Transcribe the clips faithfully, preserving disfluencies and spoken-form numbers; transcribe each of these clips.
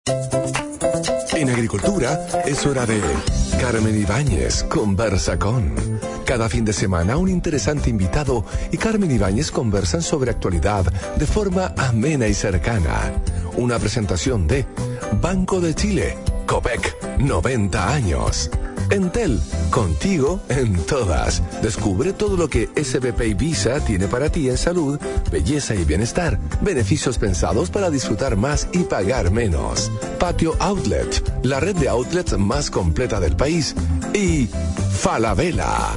En agricultura es hora de Carmen Ibáñez conversa con. Cada fin de semana un interesante invitado y Carmen Ibáñez conversan sobre actualidad de forma amena y cercana. Una presentación de Banco de Chile, Copec, noventa años. Entel, contigo en todas. Descubre todo lo que S B P Visa tiene para ti en salud, belleza y bienestar. Beneficios pensados para disfrutar más y pagar menos. Patio Outlet, la red de outlets más completa del país. Y Falabella.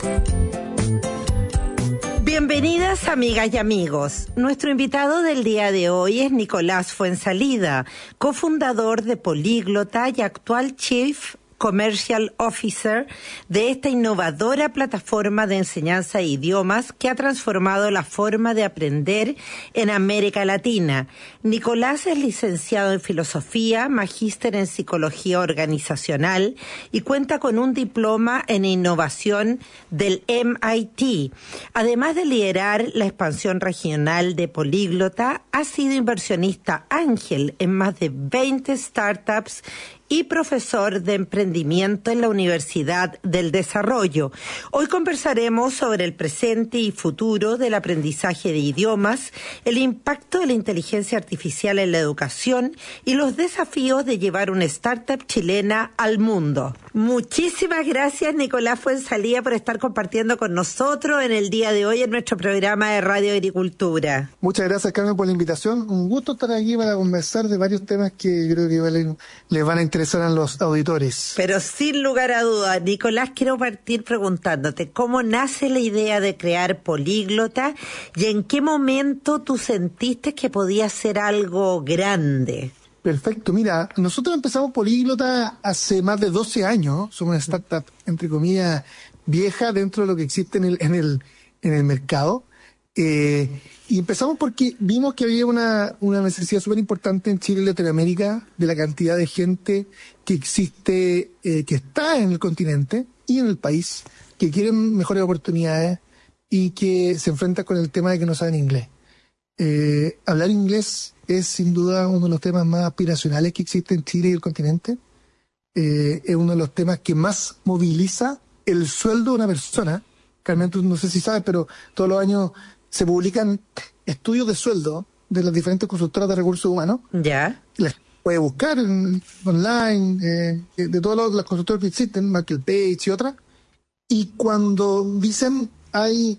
Bienvenidas, amigas y amigos. Nuestro invitado del día de hoy es Nicolás Fuenzalida, cofundador de Políglota y actual Chief Commercial Officer de esta innovadora plataforma de enseñanza de idiomas que ha transformado la forma de aprender en América Latina. Nicolás es licenciado en Filosofía, magíster en Psicología Organizacional y cuenta con un diploma en Innovación del M I T. Además de liderar la expansión regional de Políglota, ha sido inversionista ángel en más de veinte startups y profesor de emprendimiento en la Universidad del Desarrollo. Hoy conversaremos sobre el presente y futuro del aprendizaje de idiomas, el impacto de la inteligencia artificial en la educación y los desafíos de llevar una startup chilena al mundo. Muchísimas gracias, Nicolás Fuenzalida, por estar compartiendo con nosotros en el día de hoy en nuestro programa de Radio Agricultura. Muchas gracias, Carmen, por la invitación. Un gusto estar aquí para conversar de varios temas que yo creo que valen, les van a interesar a los auditores. Pero sin lugar a dudas, Nicolás, quiero partir preguntándote cómo nace la idea de crear Políglota y en qué momento tú sentiste que podía ser algo grande. Perfecto, mira, nosotros empezamos Políglota hace más de doce años, somos una startup, entre comillas, vieja dentro de lo que existe en el, en el, en el mercado. Eh, y empezamos porque vimos que había una, una necesidad súper importante en Chile y Latinoamérica de la cantidad de gente que existe, eh, que está en el continente y en el país, que quieren mejores oportunidades y que se enfrentan con el tema de que no saben inglés. Eh, hablar inglés es sin duda uno de los temas más aspiracionales que existe en Chile y el continente. Eh, es uno de los temas que más moviliza el sueldo de una persona. Carmen, tú no sé si sabes, pero todos los años se publican estudios de sueldo de las diferentes consultoras de recursos humanos. Ya. Las puede buscar en, online, eh, de todas las consultoras que existen, Marketplace y otras. Y cuando dicen hay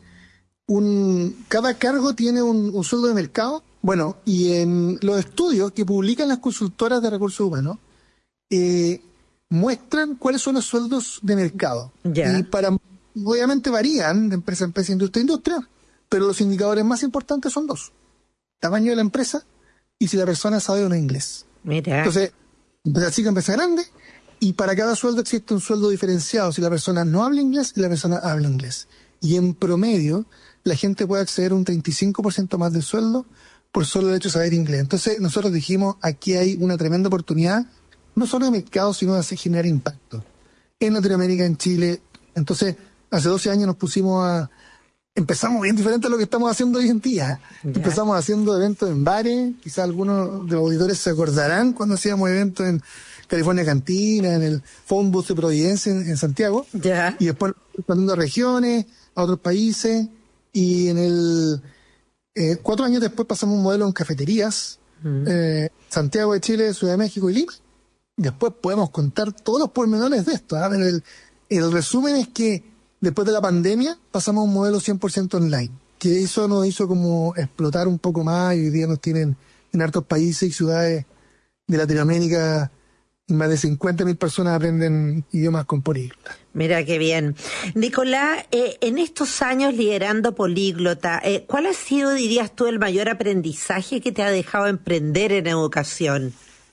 un, cada cargo tiene un, un sueldo de mercado. Bueno, y en los estudios que publican las consultoras de recursos humanos, eh, muestran cuáles son los sueldos de mercado. Ya. Y para, obviamente varían de empresa a empresa, industria a industria, pero los indicadores más importantes son dos: tamaño de la empresa y si la persona sabe o no inglés. Mira. Entonces, empresa chica, empresa grande, y para cada sueldo existe un sueldo diferenciado si la persona no habla inglés y la persona habla inglés. Y en promedio, la gente puede acceder a un treinta y cinco por ciento más del sueldo por solo el hecho de saber inglés. Entonces, nosotros dijimos, aquí hay una tremenda oportunidad, no solo de mercado, sino de hacer generar impacto en Latinoamérica, en Chile. Entonces, hace doce años nos pusimos a... Empezamos bien diferente a lo que estamos haciendo hoy en día. Ya. Empezamos haciendo eventos en bares, quizás algunos de los auditores se acordarán cuando hacíamos eventos en California Cantina, en el Phone Booth de Providencia en, en Santiago. Ya. Y después expandiendo a regiones, a otros países, y en el eh, cuatro años después pasamos un modelo en cafeterías, mm. eh, Santiago de Chile, Ciudad de México y Lima. Después podemos contar todos los pormenores de esto, ¿eh? Pero el, el resumen es que después de la pandemia pasamos a un modelo cien por ciento online, que eso nos hizo como explotar un poco más, y hoy día nos tienen en hartos países y ciudades de Latinoamérica, más de cincuenta mil personas aprenden idiomas con Políglota. Mira qué bien. Nicolás, eh, en estos años liderando Políglota, eh, ¿cuál ha sido, dirías tú, el mayor aprendizaje que te ha dejado emprender en educación?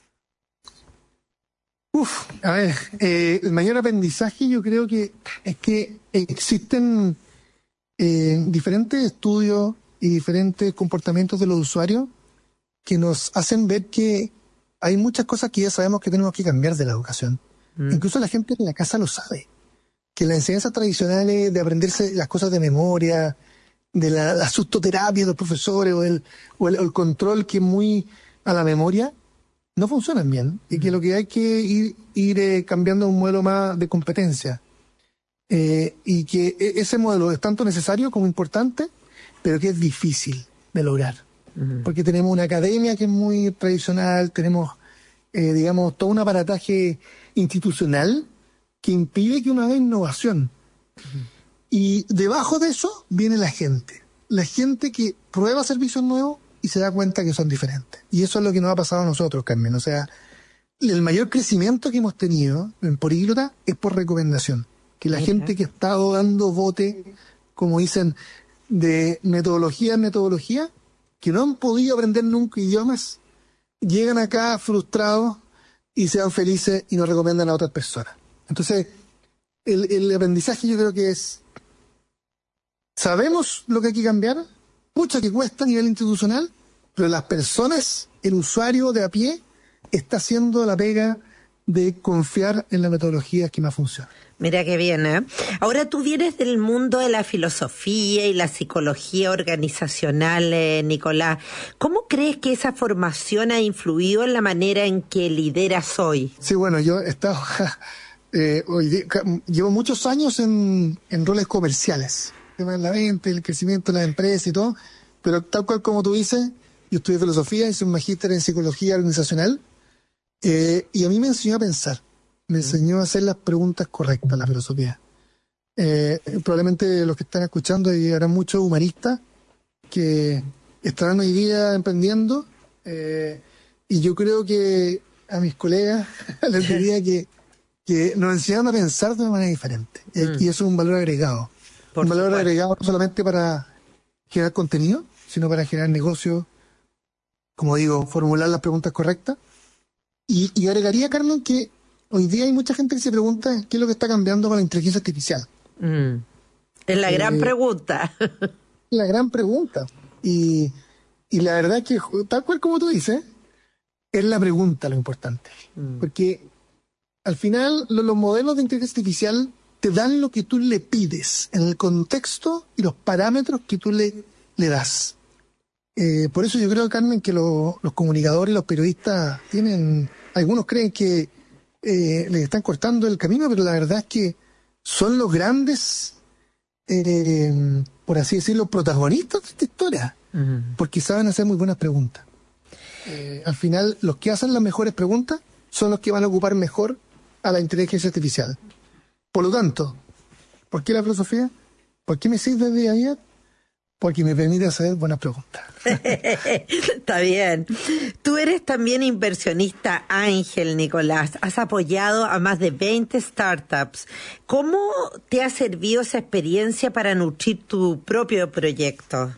Uf, a ver, eh, el mayor aprendizaje yo creo que es que existen eh, diferentes estudios y diferentes comportamientos de los usuarios que nos hacen ver que hay muchas cosas que ya sabemos que tenemos que cambiar de la educación. Mm. Incluso la gente en la casa lo sabe. Que la enseñanza tradicional es de aprenderse las cosas de memoria, de la, la sustoterapia de los profesores o el, o el, o el control que es muy a la memoria, no funcionan bien y que lo que hay que ir, ir eh, cambiando a un modelo más de competencia. Eh, y que ese modelo es tanto necesario como importante, pero que es difícil de lograr. Uh-huh. Porque tenemos una academia que es muy tradicional, tenemos, eh, digamos, todo un aparataje institucional que impide que uno haga innovación. Uh-huh. Y debajo de eso viene la gente. La gente que prueba servicios nuevos y se da cuenta que son diferentes. Y eso es lo que nos ha pasado a nosotros, Carmen. O sea, el mayor crecimiento que hemos tenido en Políglota es por recomendación. Que la gente que ha estado dando bote, como dicen, de metodología en metodología, que no han podido aprender nunca idiomas, llegan acá frustrados y sean felices y nos recomiendan a otras personas. Entonces, el, el aprendizaje yo creo que es, sabemos lo que hay que cambiar, mucho que cuesta a nivel institucional, pero las personas, el usuario de a pie, está haciendo la pega de confiar en la metodología que más funciona. Mira qué bien, ¿eh? Ahora tú vienes del mundo de la filosofía y la psicología organizacional, eh, Nicolás. ¿Cómo crees que esa formación ha influido en la manera en que lideras hoy? Sí, bueno, yo he estado, eh, hoy, llevo muchos años en, en roles comerciales, el tema de la venta, el crecimiento de la empresa y todo, pero tal cual como tú dices, yo estudié filosofía, hice un magíster en psicología organizacional, eh, y a mí me enseñó a pensar. Me enseñó a hacer las preguntas correctas, la filosofía. Eh, probablemente los que están escuchando, y habrá muchos humanistas que estarán hoy día emprendiendo, eh, y yo creo que a mis colegas les diría que, que nos enseñan a pensar de una manera diferente. Mm. Y eso es un valor agregado. Por un valor supuesto. Agregado no solamente para generar contenido, sino para generar negocio, como digo, formular las preguntas correctas. Y, y agregaría, Carmen, que hoy día hay mucha gente que se pregunta qué es lo que está cambiando con la inteligencia artificial. Mm. Es la eh, gran pregunta. La gran pregunta. Y, y la verdad es que, tal cual como tú dices, es la pregunta lo importante. Mm. Porque al final lo, los modelos de inteligencia artificial te dan lo que tú le pides en el contexto y los parámetros que tú le, le das. Eh, por eso yo creo, Carmen, que lo, los comunicadores y los periodistas tienen... Algunos creen que Eh, les están cortando el camino, pero la verdad es que son los grandes, eh, por así decirlo, protagonistas de esta historia, uh-huh. porque saben hacer muy buenas preguntas. Eh, al final, los que hacen las mejores preguntas son los que van a ocupar mejor a la inteligencia artificial. Por lo tanto, ¿por qué la filosofía? ¿Por qué me sirve día a día? Porque me permite hacer buenas preguntas. Está bien. Tú eres también inversionista ángel, Nicolás. Has apoyado a más de veinte startups. ¿Cómo te ha servido esa experiencia para nutrir tu propio proyecto?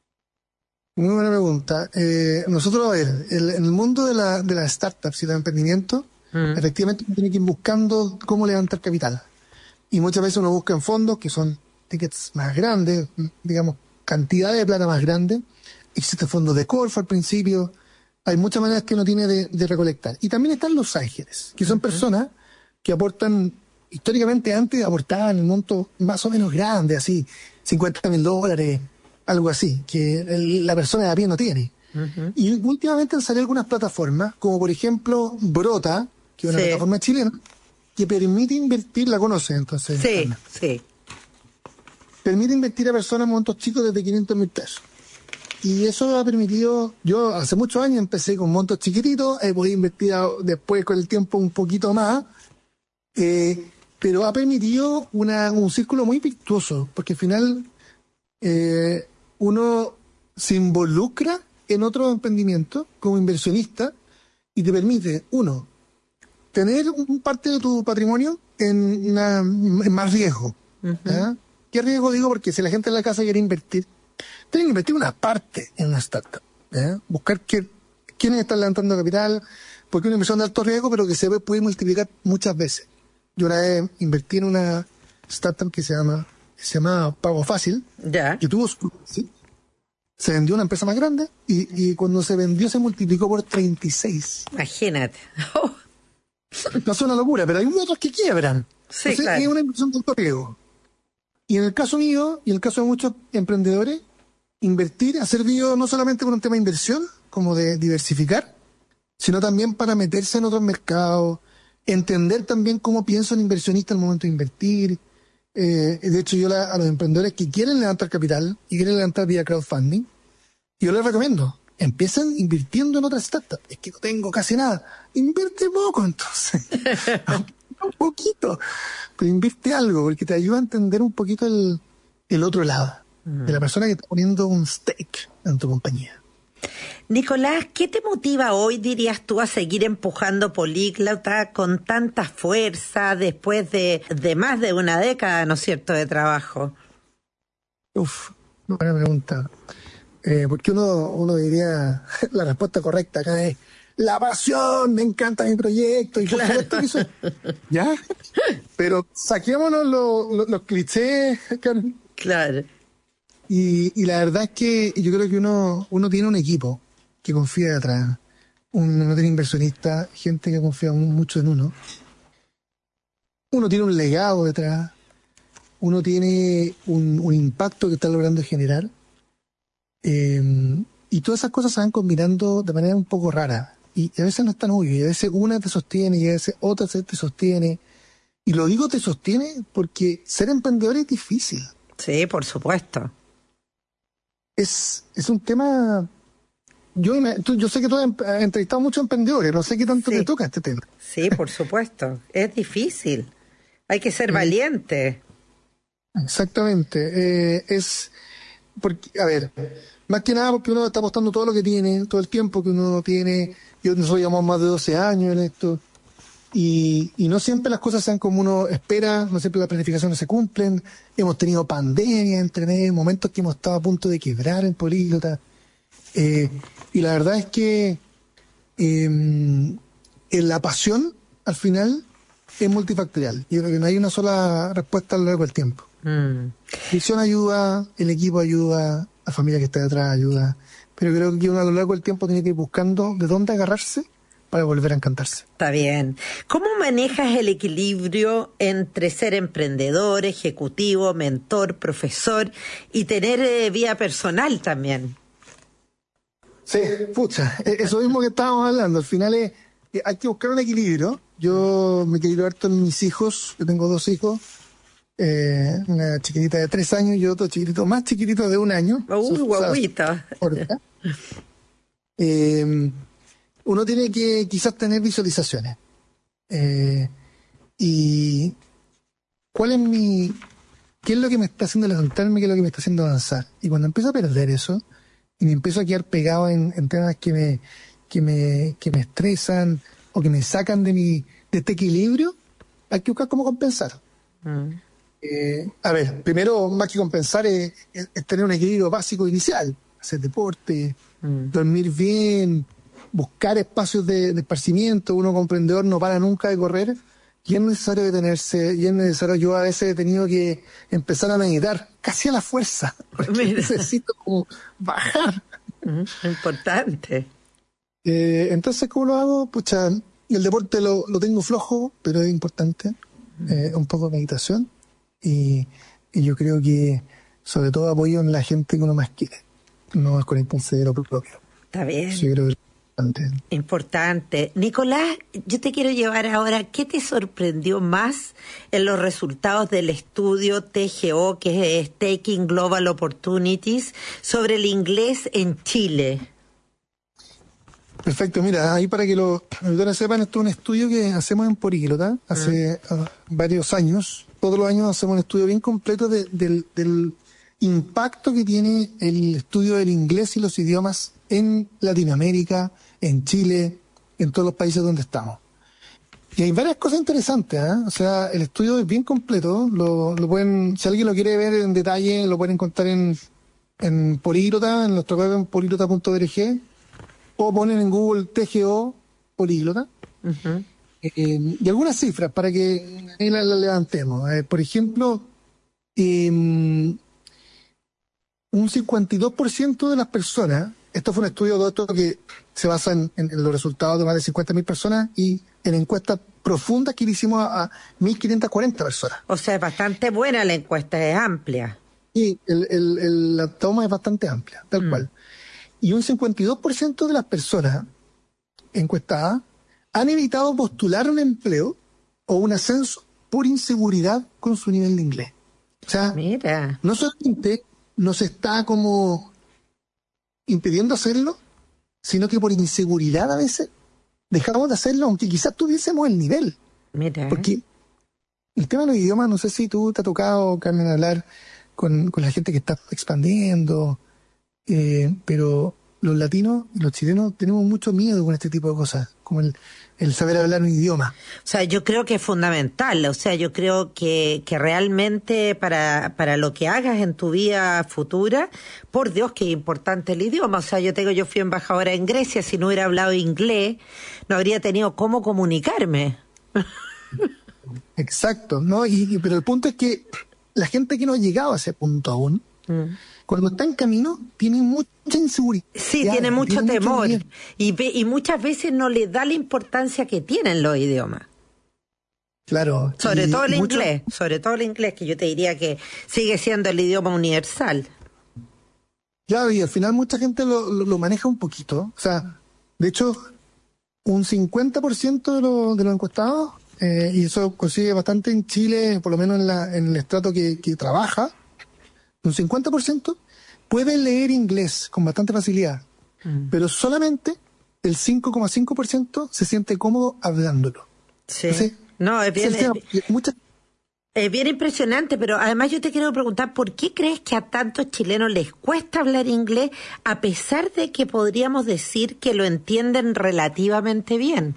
Muy buena pregunta. Eh, nosotros, a ver, el, en el mundo de, la, de las startups y del emprendimiento, mm. efectivamente uno tiene que ir buscando cómo levantar capital. Y muchas veces uno busca en fondos que son tickets más grandes, digamos, cantidad de plata más grande. Existen fondos de Corfo al principio. Hay muchas maneras que uno tiene de, de recolectar. Y también están los ángeles, que son uh-huh. personas que aportan, históricamente antes aportaban un monto más o menos grande, así, cincuenta mil dólares, algo así, que el, la persona de a pie no tiene. Uh-huh. Y últimamente han salido algunas plataformas, como por ejemplo Brota, que es una sí. plataforma chilena, que permite invertir, ¿la conoces entonces? Sí, Ana? sí. Permite invertir a personas en montos chicos desde quinientos mil pesos. Y eso ha permitido, yo hace muchos años empecé con montos chiquititos, he podido invertir después con el tiempo un poquito más, eh, pero ha permitido una, un círculo muy virtuoso, porque al final eh, uno se involucra en otro emprendimiento como inversionista y te permite, uno, tener un parte de tu patrimonio en, una, en más riesgo. Uh-huh. ¿eh? ¿Qué riesgo digo? Porque si la gente en la casa quiere invertir, tienen que invertir una parte en una startup. ¿eh? Buscar que, quiénes están levantando capital, porque es una inversión de alto riesgo, pero que se puede multiplicar muchas veces. Yo una vez invertí en una startup que se llama, se llama Pago Fácil, yeah. que tuvo su, ¿sí? Se vendió a una empresa más grande y, y cuando se vendió se multiplicó por treinta y seis. Imagínate. Oh. No es una locura, pero hay otros que quiebran. Sí, Entonces, claro. Es una inversión de alto riesgo. Y en el caso mío, y en el caso de muchos emprendedores, invertir ha servido no solamente por un tema de inversión, como de diversificar, sino también para meterse en otros mercados, entender también cómo piensa un inversionista al momento de invertir. Eh, de hecho, yo la, a los emprendedores que quieren levantar capital y quieren levantar vía crowdfunding, yo les recomiendo, empiecen invirtiendo en otras startups. Es que no tengo casi nada. Invierte poco, entonces. Un poquito. Pero invierte algo, porque te ayuda a entender un poquito el, el otro lado. Mm. De la persona que está poniendo un stake en tu compañía. Nicolás, ¿qué te motiva hoy, dirías tú, a seguir empujando Políglota con tanta fuerza después de, de más de una década, ¿no es cierto?, de trabajo. Uf, buena pregunta. Eh, porque uno, uno diría, la respuesta correcta acá es, la pasión, me encanta mi proyecto, y por claro. supuesto que eso, ¿ya? Pero saquémonos los, los, los clichés, Karen. Claro. Y, y la verdad es que yo creo que uno, uno tiene un equipo que confía detrás, un, uno tiene inversionistas, gente que confía mucho en uno, uno tiene un legado detrás, uno tiene un, un impacto que está logrando generar, eh, y todas esas cosas se van combinando de manera un poco rara, y a veces no es tan obvio, y a veces una te sostiene, y a veces otra te sostiene, y lo digo te sostiene porque ser emprendedor es difícil. Sí, por supuesto. Es, es un tema... Yo, tú, yo sé que tú has entrevistado a muchos emprendedores, no sé qué tanto sí. te toca este tema. Sí, por supuesto. Es difícil. Hay que ser eh, valiente. Exactamente. Eh, es... porque, a ver, más que nada porque uno está apostando todo lo que tiene, todo el tiempo que uno tiene. Yo nosotros llevamos más de doce años en esto. Y, y no siempre las cosas sean como uno espera, no siempre las planificaciones se cumplen. Hemos tenido pandemia entre medio, momentos que hemos estado a punto de quebrar en Políglota. Eh, y la verdad es que eh, en la pasión, al final, es multifactorial. Yo creo que no hay una sola respuesta a lo largo del tiempo. Mm. Visión ayuda, el equipo ayuda, la familia que está detrás ayuda, pero creo que uno a lo largo del tiempo tiene que ir buscando de dónde agarrarse para volver a encantarse. Está bien. ¿Cómo manejas el equilibrio entre ser emprendedor, ejecutivo, mentor, profesor y tener eh, vida personal también? Sí, pucha, eso mismo que estábamos hablando, al final es, hay que buscar un equilibrio. Yo me equilibro harto en mis hijos, yo tengo dos hijos, eh, una chiquitita de tres años y otro chiquitito más chiquitito de un año. Uy, uh, guaguita. Eh, uno tiene que quizás tener visualizaciones. Eh, y cuál es mi, qué es lo que me está haciendo levantarme, qué es lo que me está haciendo avanzar. Y cuando empiezo a perder eso, y me empiezo a quedar pegado en, en temas que me, que me, que me estresan o que me sacan de mi, de este equilibrio, hay que buscar cómo compensar. Mm. Eh, a ver, primero, más que compensar, es, es, es tener un equilibrio básico inicial. Hacer deporte, mm. dormir bien, buscar espacios de, de esparcimiento. Uno como emprendedor no para nunca de correr. Y es necesario detenerse, y es necesario, yo a veces he tenido que empezar a meditar, casi a la fuerza, porque Mira. necesito como bajar. Mm, importante. Eh, entonces, ¿cómo lo hago? Pucha, el deporte lo, lo tengo flojo, pero es importante. Eh, un poco de meditación. Y, y yo creo que, sobre todo, apoyo en la gente que uno más quiere. No es con el considero propio. Está bien. Sí, creo que importante. Nicolás, yo te quiero llevar ahora, ¿qué te sorprendió más en los resultados del estudio T G O, que es Taking Global Opportunities, sobre el inglés en Chile? Perfecto, mira, ahí para que los auditores sepan, esto es un estudio que hacemos en Políglota hace uh, varios años. Todos los años hacemos un estudio bien completo de, del, del impacto que tiene el estudio del inglés y los idiomas en Latinoamérica, en Chile, en todos los países donde estamos. Y hay varias cosas interesantes, ¿eh? O sea, el estudio es bien completo, lo, lo pueden, si alguien lo quiere ver en detalle, lo pueden encontrar en, en Políglota, en nuestro web en políglota punto org, o ponen en Google T G O Políglota. Uh-huh. Eh, y algunas cifras para que ahí las la levantemos. Eh, por ejemplo, eh, un cincuenta y dos por ciento de las personas, esto fue un estudio de esto que se basa en, en, en los resultados de más de cincuenta mil personas y en encuestas profundas que le hicimos a, a mil quinientas cuarenta personas. O sea, es bastante buena la encuesta, es amplia. Y el, el, el, la toma es bastante amplia, tal mm. cual. Y un cincuenta y dos por ciento de las personas encuestadas han evitado postular un empleo o un ascenso por inseguridad con su nivel de inglés. O sea, Mira. no solamente nos está como impidiendo hacerlo, sino que por inseguridad a veces dejamos de hacerlo, aunque quizás tuviésemos el nivel. Mira. Porque el tema de los idiomas, no sé si tú te ha tocado, Carmen, hablar con, con la gente que está expandiendo, eh, pero los latinos y los chilenos tenemos mucho miedo con este tipo de cosas, como el, el saber hablar un idioma. O sea, yo creo que es fundamental, o sea, yo creo que, que realmente para, para lo que hagas en tu vida futura, por Dios que es importante el idioma. O sea, yo tengo, yo fui embajadora en Grecia, si no hubiera hablado inglés, no habría tenido cómo comunicarme. Exacto, ¿no? Y, y- pero el punto es que la gente que no ha llegado a ese punto aún, Mm. cuando está en camino, tiene mucha inseguridad. Sí, tiene mucho tiene temor miedo. y, ve- y muchas veces no le da la importancia que tienen los idiomas. Claro. Sobre y todo el mucho- inglés, sobre todo el inglés, que yo te diría que sigue siendo el idioma universal. Claro, y al final mucha gente lo, lo, lo maneja un poquito. O sea, de hecho, un cincuenta por ciento de, lo- de los encuestados, eh, y eso consigue bastante en Chile, por lo menos en, la, en el estrato que, que trabaja, un cincuenta por ciento puede leer inglés con bastante facilidad, pero solamente el cinco coma cinco por ciento se siente cómodo hablándolo. Sí. Entonces, No, es ese bien, es el tema, porque muchas- es bien impresionante, pero además yo te quiero preguntar, ¿por qué crees que a tantos chilenos les cuesta hablar inglés a pesar de que podríamos decir que lo entienden relativamente bien?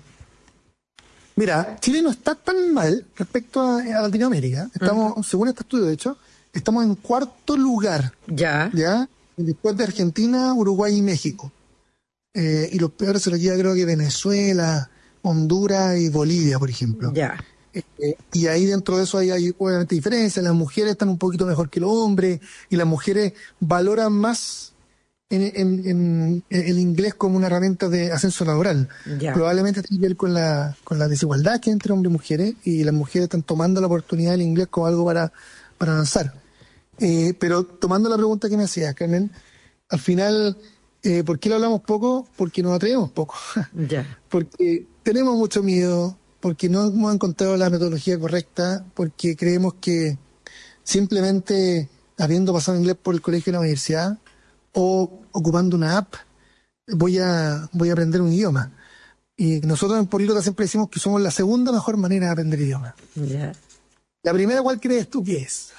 Mira, Chile no está tan mal respecto a, a Latinoamérica. Estamos, según este estudio, de hecho, estamos en cuarto lugar, Ya. ¿ya? Después de Argentina, Uruguay y México. Eh, y los peores se los lleva, creo que Venezuela, Honduras y Bolivia, por ejemplo. Ya. Eh, y ahí dentro de eso hay, hay obviamente diferencias. Las mujeres están un poquito mejor que los hombres y las mujeres valoran más en, en- en el inglés como una herramienta de ascenso laboral. Ya. Probablemente tiene que ver con la, con la desigualdad que hay entre hombres y mujeres, y las mujeres están tomando la oportunidad del inglés como algo para, para avanzar. Eh, pero tomando la pregunta que me hacías, Carmen, al final, eh, ¿por qué lo hablamos poco? Porque nos atrevemos poco. Ya. Porque tenemos mucho miedo, porque no hemos encontrado la metodología correcta, porque creemos que simplemente habiendo pasado inglés por el colegio y la universidad o ocupando una app, voy a, voy a aprender un idioma. Y nosotros en Políglota siempre decimos que somos la segunda mejor manera de aprender idiomas. Ya. La primera, ¿cuál crees tú que es?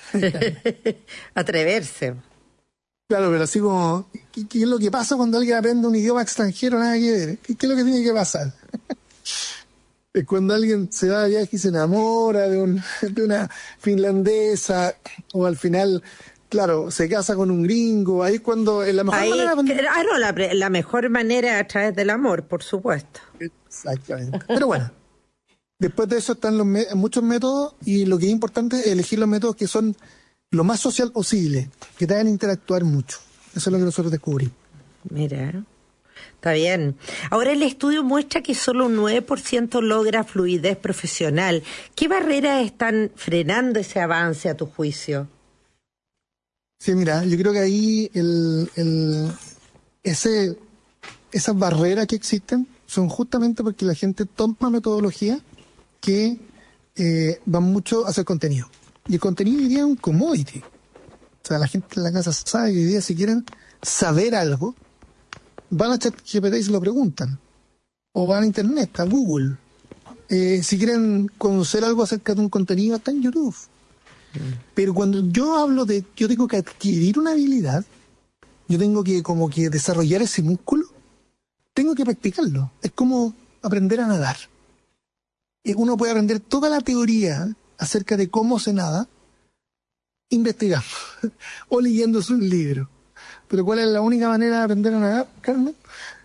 Atreverse. Claro, pero así como, ¿qué, qué es lo que pasa cuando alguien aprende un idioma extranjero? Nada que ver. ¿Qué, qué es lo que tiene que pasar? Es cuando alguien se va de viaje y se enamora de, un, de una finlandesa, o al final, claro, se casa con un gringo. Ahí es cuando, en la mejor Ahí, manera de aprender. claro, la, pre- la mejor manera es a través del amor, por supuesto. Exactamente. Pero bueno, después de eso están los me- muchos métodos, y lo que es importante es elegir los métodos que son lo más social posible, que te hagan interactuar mucho. Eso es lo que nosotros descubrimos. Mira, está bien. Ahora el estudio muestra que solo un nueve por ciento logra fluidez profesional. ¿Qué barreras están frenando ese avance a tu juicio? Sí, mira, yo creo que ahí el, el, ese, esas barreras que existen son justamente porque la gente toma metodología que eh, van mucho a hacer contenido. Y el contenido hoy día es un commodity. O sea, la gente en la casa sabe que hoy día si quieren saber algo, van a ChatGPT y se lo preguntan. O van a Internet, a Google. Eh, si quieren conocer algo acerca de un contenido, está en YouTube. Pero cuando yo hablo de, yo tengo que adquirir una habilidad, yo tengo que como que desarrollar ese músculo, tengo que practicarlo. Es como aprender a nadar. Y uno puede aprender toda la teoría acerca de cómo se nada investigando o leyéndose un libro. Pero ¿cuál es la única manera de aprender a nadar, Carmen?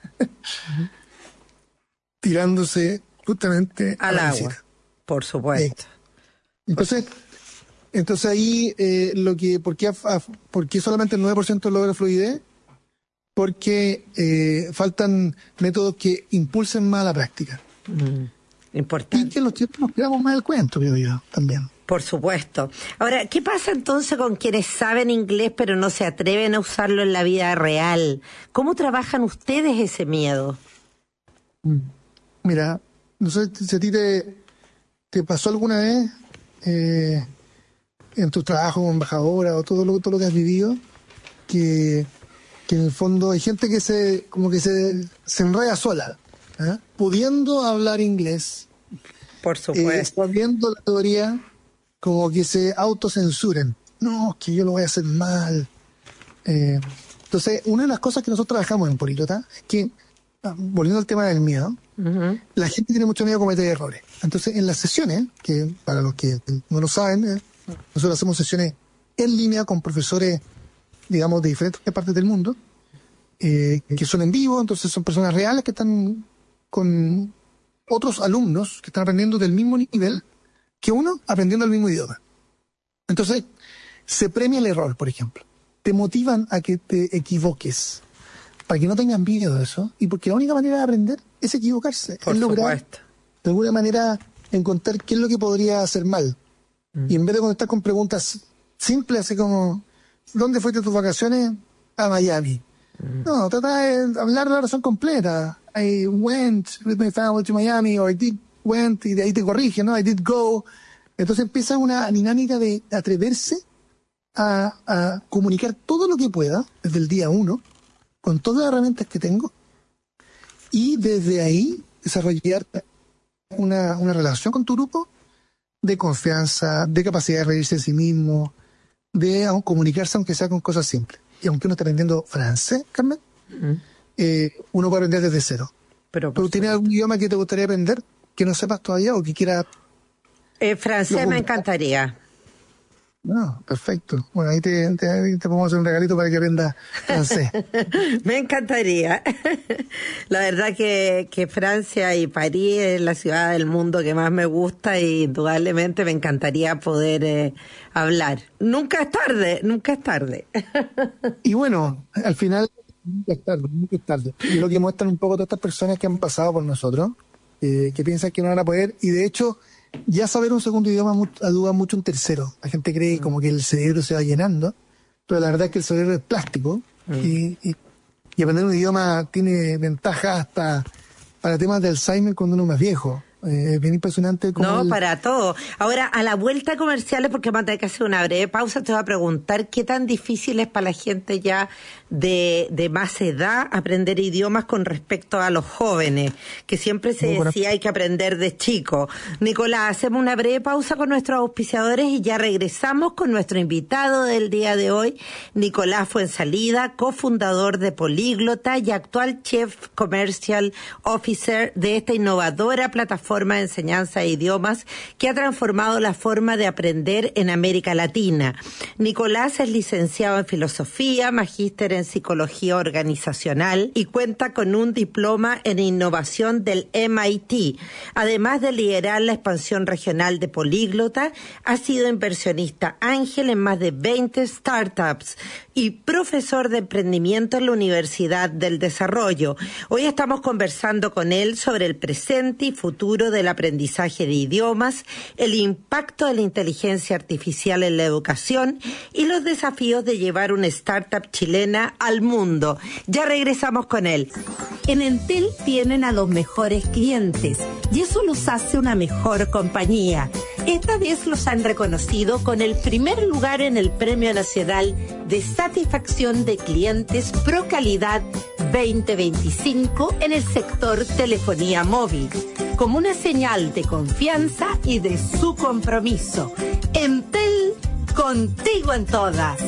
Tirándose justamente Al a la agua, piscina. por supuesto. Entonces, entonces ahí eh, lo que, ¿por qué, a- a- por qué solamente el nueve por ciento logra fluidez? Porque eh, faltan métodos que impulsen más la práctica. Mm, Y importante. que los tiempos nos quedamos más del cuento, creo yo, también. Por supuesto. Ahora, ¿qué pasa entonces con quienes saben inglés pero no se atreven a usarlo en la vida real? ¿Cómo trabajan ustedes ese miedo? Mira, no sé si a ti te, te pasó alguna vez eh, en tu trabajo como embajadora o todo lo, todo lo que has vivido, que, que en el fondo hay gente que se como que se, se enreda sola, ¿eh? Pudiendo hablar inglés, por supuesto, eh, sabiendo la teoría, como que se autocensuren. No, que yo lo voy a hacer mal. Eh, entonces, una de las cosas que nosotros trabajamos en Políglota es que, volviendo al tema del miedo, uh-huh. la gente tiene mucho miedo a cometer errores. Entonces, en las sesiones, que para los que no lo saben, eh, nosotros hacemos sesiones en línea con profesores, digamos, de diferentes partes del mundo, eh, que son en vivo, entonces son personas reales que están con otros alumnos que están aprendiendo del mismo nivel que uno, aprendiendo el mismo idioma. Entonces, se premia el error, por ejemplo. Te motivan a que te equivoques, para que no tengas miedo de eso, y porque la única manera de aprender es equivocarse, por es lograr, supuesto, de alguna manera, encontrar qué es lo que podría hacer mal. Mm. Y en vez de contestar con preguntas simples, así como, ¿dónde fuiste tus vacaciones? A Miami. Mm. No, trata de hablar la razón completa. I went with my family to Miami, or I did went, y de ahí te corrige, ¿no? I did go. Entonces empieza una dinámica de atreverse a, a comunicar todo lo que pueda desde el día uno, con todas las herramientas que tengo, y desde ahí desarrollar una, una relación con tu grupo de confianza, de capacidad de reírse de sí mismo, de aún comunicarse aunque sea con cosas simples. Y aunque uno esté aprendiendo francés, Carmen, uh-huh. eh, uno puede aprender desde cero. Pero, ¿Pero tienes algún idioma que te gustaría aprender que no sepas todavía o que quieras? Eh, francés me encantaría. No, perfecto. Bueno, ahí te, te, te podemos hacer un regalito para que aprendas francés. Me encantaría. La verdad que, que Francia y París es la ciudad del mundo que más me gusta y indudablemente me encantaría poder eh, hablar. Nunca es tarde, nunca es tarde. Y bueno, al final, nunca es tarde, nunca es tarde. Y lo que muestran un poco todas estas personas que han pasado por nosotros, eh, que piensan que no van a poder, y de hecho, ya saber un segundo idioma ayuda mucho un tercero. La gente cree mm. como que el cerebro se va llenando, pero la verdad es que el cerebro es plástico mm. y, y, y aprender un idioma tiene ventajas hasta para temas de Alzheimer cuando uno es más viejo. Eh, es bien impresionante. Como no, el... para todo. Ahora, a la vuelta comerciales, porque vamos a tener que hacer una breve pausa, te voy a preguntar qué tan difícil es para la gente ya de, de más edad aprender idiomas con respecto a los jóvenes, que siempre se decía bueno. hay que aprender de chico. Nicolás, hacemos una breve pausa con nuestros auspiciadores y ya regresamos con nuestro invitado del día de hoy, Nicolás Fuensalida, cofundador de Políglota y actual Chief Commercial Officer de esta innovadora plataforma forma de enseñanza de idiomas que ha transformado la forma de aprender en América Latina. Nicolás es licenciado en Filosofía, magíster en Psicología Organizacional y cuenta con un diploma en Innovación del M I T. Además de liderar la expansión regional de Políglota, ha sido inversionista ángel en más de veinte startups y profesor de emprendimiento en la Universidad del Desarrollo. Hoy estamos conversando con él sobre el presente y futuro del aprendizaje de idiomas, el impacto de la inteligencia artificial en la educación y los desafíos de llevar una startup chilena al mundo. Ya regresamos con él. En Entel tienen a los mejores clientes y eso los hace una mejor compañía. Esta vez los han reconocido con el primer lugar en el Premio Nacional de Satisfacción de Clientes Pro Calidad veinte veinticinco en el sector telefonía móvil, como una señal de confianza y de su compromiso. Entel, contigo en todas.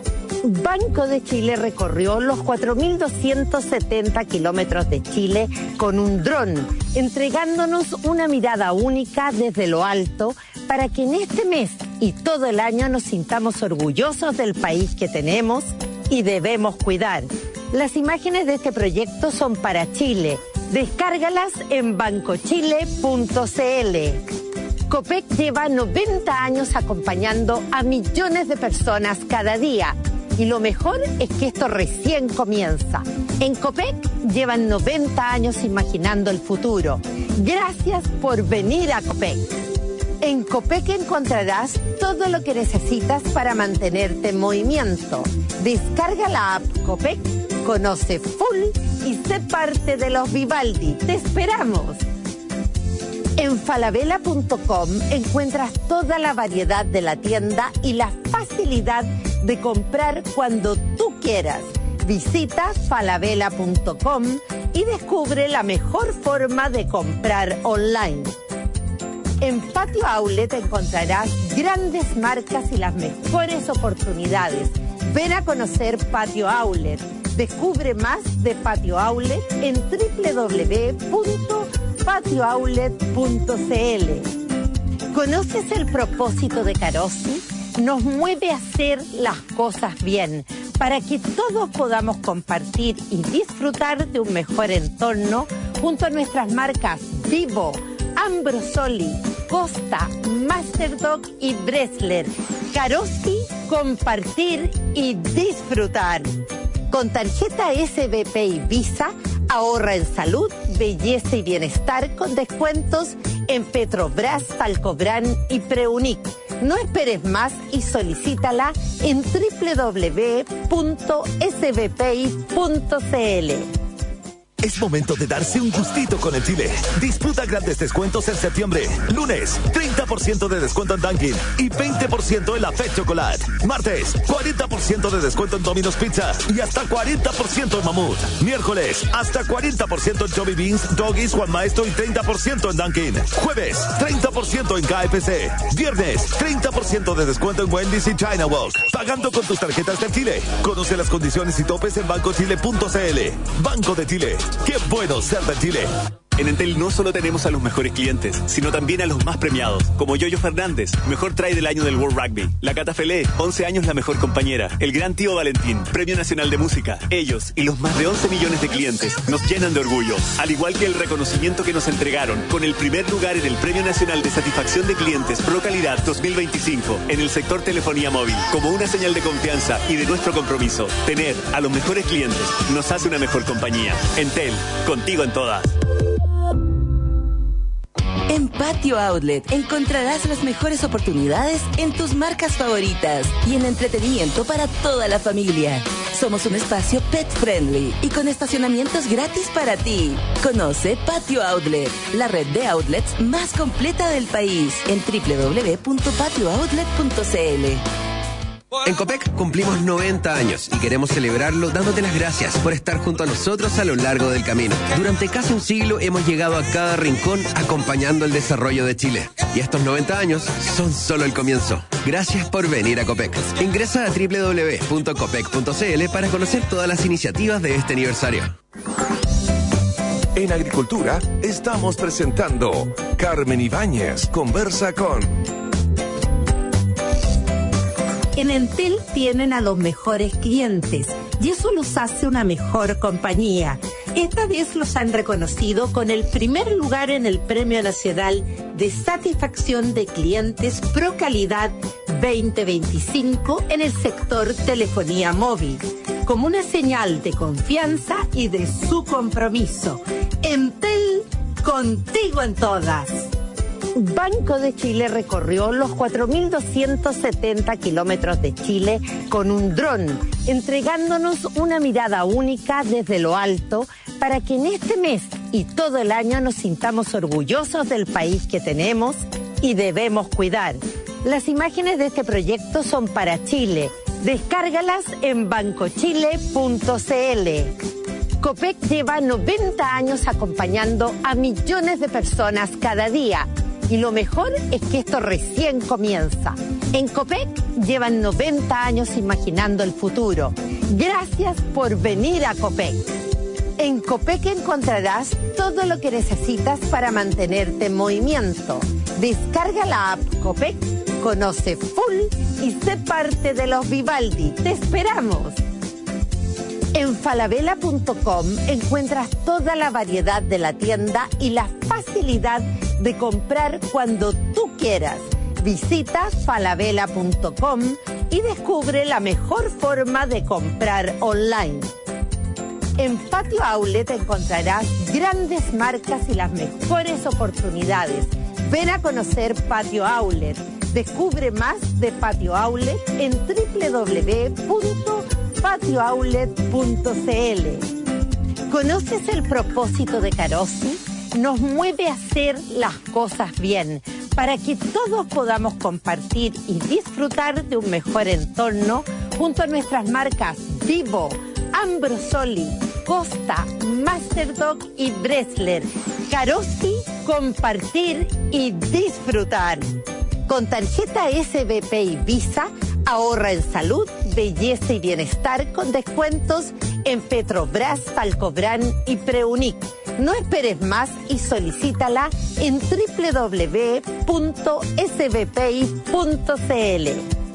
Banco de Chile recorrió los cuatro mil doscientos setenta kilómetros de Chile con un dron, entregándonos una mirada única desde lo alto para que en este mes y todo el año nos sintamos orgullosos del país que tenemos y debemos cuidar. Las imágenes de este proyecto son para Chile. Descárgalas en bancochile punto c l. Copec lleva noventa años acompañando a millones de personas cada día. Y lo mejor es que esto recién comienza. En Copec llevan noventa años imaginando el futuro. Gracias por venir a Copec. En Copec encontrarás todo lo que necesitas para mantenerte en movimiento. Descarga la app Copec, conoce full y sé parte de los Vivaldi. ¡Te esperamos! En falabella punto com encuentras toda la variedad de la tienda y la facilidad de comprar cuando tú quieras. Visita falabella punto com y descubre la mejor forma de comprar online. En Patio Outlet encontrarás grandes marcas y las mejores oportunidades. Ven a conocer Patio Outlet. Descubre más de Patio Outlet en doble u doble u doble u punto patio outlet punto c l. ¿Conoces el propósito de Carosi? Nos mueve a hacer las cosas bien, para que todos podamos compartir y disfrutar de un mejor entorno junto a nuestras marcas Vivo, Ambrosoli, Costa, Masterdog y Bresler. Carosi, compartir y disfrutar. Con tarjeta S B P y Visa, ahorra en salud, belleza y bienestar con descuentos en Petrobras, Salcobran y Preunic. No esperes más y solicítala en doble u doble u doble u punto s b p i punto c l. Es momento de darse un gustito con el Chile. Disfruta grandes descuentos en septiembre. Lunes, treinta por ciento de descuento en Dunkin' y veinte por ciento en la Fed Chocolate. Martes, cuarenta por ciento de descuento en Domino's Pizza y hasta cuarenta por ciento en Mamut. Miércoles, hasta cuarenta por ciento en Joey Beans, Doggies, Juan Maestro y treinta por ciento en Dunkin'. Jueves, treinta por ciento en K F C. Viernes, treinta por ciento de descuento en Wendy's y China Walk. Pagando con tus tarjetas del Chile. Conoce las condiciones y topes en banco chile punto c l. Banco de Chile. ¡Qué bueno ser de Chile! En Entel no solo tenemos a los mejores clientes, sino también a los más premiados, como Yoyo Fernández, mejor try del año del World Rugby, la Cata Felé, once años la mejor compañera, el gran tío Valentín, Premio Nacional de Música. Ellos y los más de once millones de clientes nos llenan de orgullo, al igual que el reconocimiento que nos entregaron con el primer lugar en el Premio Nacional de Satisfacción de Clientes Pro Calidad dos mil veinticinco en el sector telefonía móvil, como una señal de confianza y de nuestro compromiso. Tener a los mejores clientes nos hace una mejor compañía. Entel, contigo en todas. En Patio Outlet encontrarás las mejores oportunidades en tus marcas favoritas y en entretenimiento para toda la familia. Somos un espacio pet friendly y con estacionamientos gratis para ti. Conoce Patio Outlet, la red de outlets más completa del país, en doble u doble u doble u punto patio outlet punto c l. En Copec cumplimos noventa años y queremos celebrarlo dándote las gracias por estar junto a nosotros a lo largo del camino. Durante casi un siglo hemos llegado a cada rincón acompañando el desarrollo de Chile. Y estos noventa años son solo el comienzo. Gracias por venir a Copec. Ingresa a doble u doble u doble u punto copec punto c l para conocer todas las iniciativas de este aniversario. En Agricultura estamos presentando Carmen Ibáñez conversa con... En Entel tienen a los mejores clientes y eso los hace una mejor compañía. Esta vez los han reconocido con el primer lugar en el Premio Nacional de Satisfacción de Clientes Pro Calidad veinte veinticinco en el sector telefonía móvil, como una señal de confianza y de su compromiso. Entel, contigo en todas. Banco de Chile recorrió los cuatro mil doscientos setenta kilómetros de Chile con un dron, entregándonos una mirada única desde lo alto para que en este mes y todo el año nos sintamos orgullosos del país que tenemos y debemos cuidar. Las imágenes de este proyecto son para Chile. Descárgalas en banco chile punto c l. Copec lleva noventa años acompañando a millones de personas cada día. Y lo mejor es que esto recién comienza. En Copec llevan noventa años imaginando el futuro. Gracias por venir a Copec. En Copec encontrarás todo lo que necesitas para mantenerte en movimiento. Descarga la app Copec, conoce Full y sé parte de los Vivaldi. ¡Te esperamos! En falabella punto com encuentras toda la variedad de la tienda y la facilidad de comprar cuando tú quieras. Visita falabella punto com y descubre la mejor forma de comprar online. En Patio Outlet encontrarás grandes marcas y las mejores oportunidades. Ven a conocer Patio Outlet. Descubre más de Patio Outlet en doble u doble u doble u punto patio outlet punto c l. ¿Conoces el propósito de Carosi? nos mueve a hacer las cosas bien, para que todos podamos compartir y disfrutar de un mejor entorno junto a nuestras marcas Vivo, Ambrosoli, Costa, Masterdog y Bresler. Carosi, compartir y disfrutar. Con tarjeta S B P y Visa, ahorra en salud, belleza y bienestar con descuentos en Petrobras, Falcobran y Preunic. No esperes más y solicítala en doble u doble u doble u punto s b p i punto c l.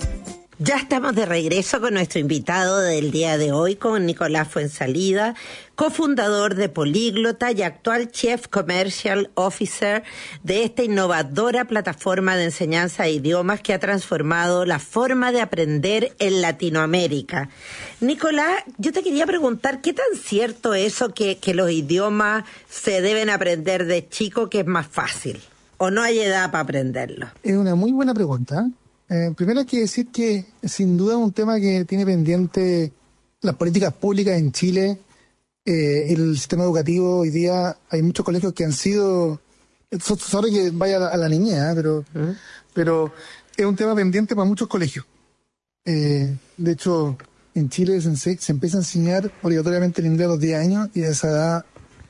Ya estamos de regreso con nuestro invitado del día de hoy, con Nicolás Fuenzalida, cofundador de Políglota y actual Chief Commercial Officer de esta innovadora plataforma de enseñanza de idiomas que ha transformado la forma de aprender en Latinoamérica. Nicolás, yo te quería preguntar, ¿qué tan cierto es eso que, que los idiomas se deben aprender de chico, que es más fácil? ¿O no hay edad para aprenderlo? Es una muy buena pregunta. Eh, primero hay que decir que sin duda es un tema que tiene pendiente las políticas públicas en Chile. Eh, el sistema educativo hoy día, hay muchos colegios que han sido, sorry que vaya a la, a la niñez, ¿eh? pero, ¿Mm? pero es un tema pendiente para muchos colegios. Eh, de hecho, en Chile se, se empieza a enseñar obligatoriamente el inglés a los diez años y a esa edad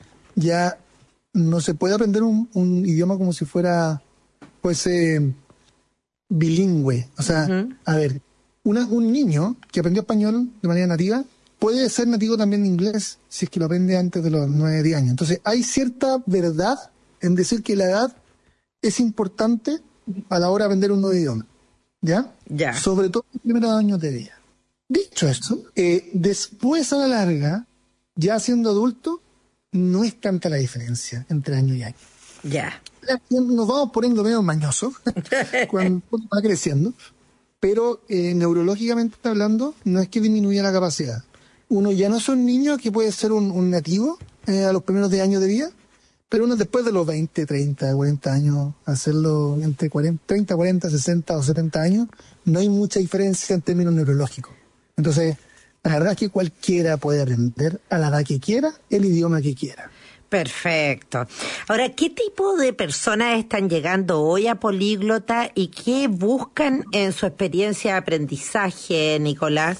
ya no se puede aprender un, un idioma como si fuera, pues, eh, bilingüe. O sea, uh-huh. a ver, una, un niño que aprendió español de manera nativa puede ser nativo también de inglés si es que lo aprende antes de los nueve, diez años. Entonces, hay cierta verdad en decir que la edad es importante a la hora de aprender un nuevo idioma. ¿Ya? Ya. Sobre todo en los primeros años de vida. Dicho esto, eh, después a la larga, ya siendo adulto, no es tanta la diferencia entre año y año. Ya. Nos vamos poniendo medio mañosos cuando va creciendo, pero eh, neurológicamente hablando, no es que disminuya la capacidad. Uno ya no es un niño que puede ser un, un nativo eh, a los primeros diez años de vida, pero uno después de los veinte, treinta, cuarenta años, hacerlo entre cuarenta, treinta, cuarenta, sesenta o setenta años, no hay mucha diferencia en términos neurológicos. Entonces, la verdad es que cualquiera puede aprender a la edad que quiera, el idioma que quiera. Perfecto. Ahora, ¿qué tipo de personas están llegando hoy a Políglota y qué buscan en su experiencia de aprendizaje, Nicolás?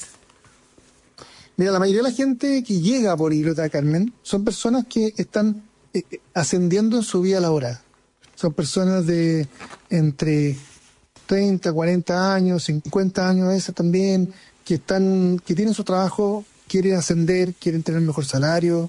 Mira, la mayoría de la gente que llega a Políglota, Carmen, son personas que están eh, ascendiendo en su vida laboral. Son personas de entre treinta, cuarenta años, cincuenta años a veces también, que están, que tienen su trabajo, quieren ascender, quieren tener mejor salario.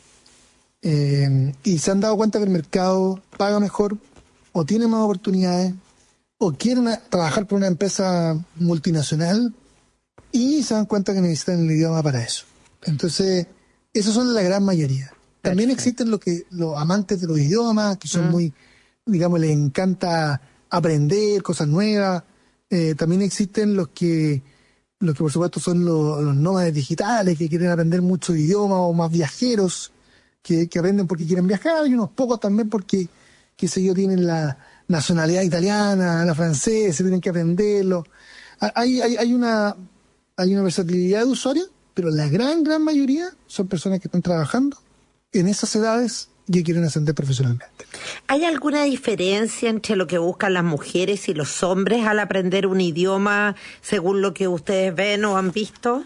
Eh, y se han dado cuenta que el mercado paga mejor, o tiene más oportunidades, o quieren a, trabajar por una empresa multinacional y se dan cuenta que necesitan el idioma para eso. Entonces, esos son la gran mayoría. También Perfecto. Existen los que los amantes de los idiomas, que son mm. muy, digamos, les encanta aprender cosas nuevas. Eh, también existen los que, los que por supuesto son los, los nómades digitales, que quieren aprender muchos idiomas, o más viajeros, Que, que aprenden porque quieren viajar, y unos pocos también porque, qué sé yo, tienen la nacionalidad italiana, la francesa, tienen que aprenderlo. Hay, hay, hay, una, hay una versatilidad de usuarios, pero la gran, gran mayoría son personas que están trabajando en esas edades y que quieren ascender profesionalmente. ¿Hay alguna diferencia entre lo que buscan las mujeres y los hombres al aprender un idioma, según lo que ustedes ven o han visto?